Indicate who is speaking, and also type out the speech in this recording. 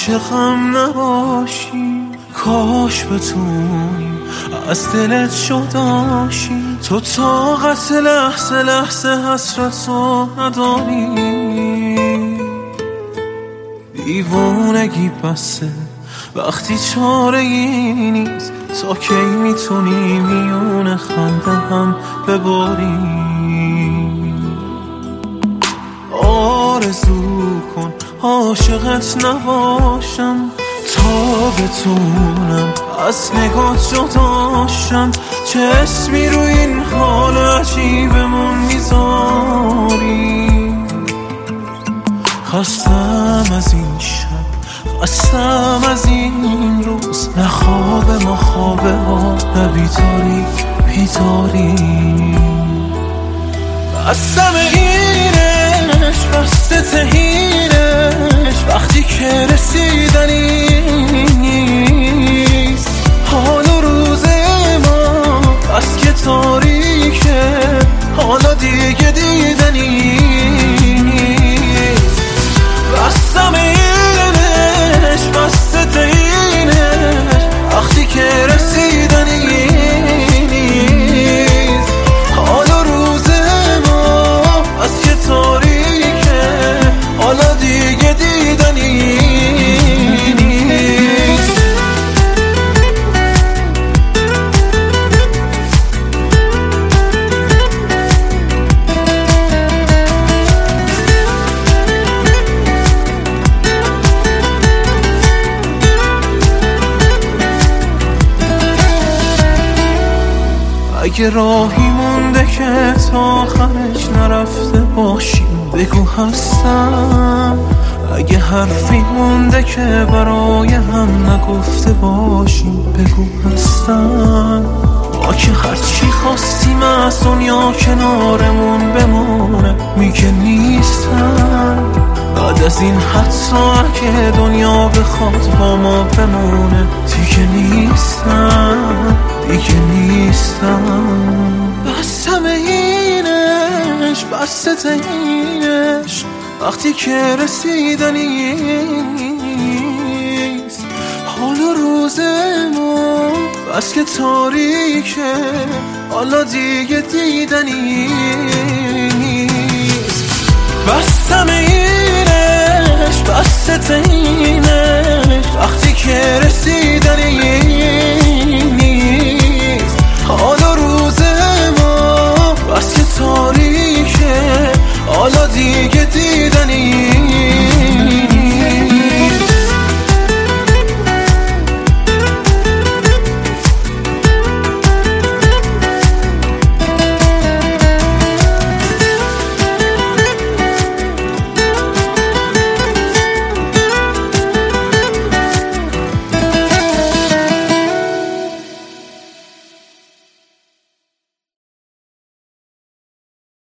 Speaker 1: عاشقم نباشی، کاش بتونی از دلت جداشی. تو طاقت لحظه لحظه حسرتو نداری، دیوونگی بسه وقتی چاره ای نیست. تا کی میتونی میون خنده هم بباری؟ آرزو کن عاشقت نباشم، تا بتونم از نگات جداشم. چه اسمی رو این حال عجیبمون میذاری؟ خستم از این شب، خستم از این روز، نه خواب ما خوابه ها، نه بیداری بیداری. بستم اینش بسته تهینش، وقتی که رسیدنی نیست. حال و روز ما بس که تاریکه، حالا دیگه دیدنی نیست. بستم اینش بسته تهینش، وقتی که رسیدنی نیست. حال و روز ما بس که تاریکه، حالا دیگه دیدنی نیست. اگه راهی مونده که تا آخرش نرفته باشیم بگو هستم. اگه حرفی مونده که برای هم نگفته باشیم بگو هستم. ما که هرچی خواستیم از دنیا کنارمون بمونه میگه نیستم. بعد از این حتی اگه دنیا بخواد با ما بمونه دیگه نیستم، دیگه نیستم. بستم اینش بسته تهینش، وقتی که رسیدنی نیست. حال و روز ما بس که تاریکه، حالا دیگه دیدنی نیست. بستم اینش بسته تهینش، وقتی که رسیدنی نیست. حال و روز ما بس که تاریکه، حالا دیگه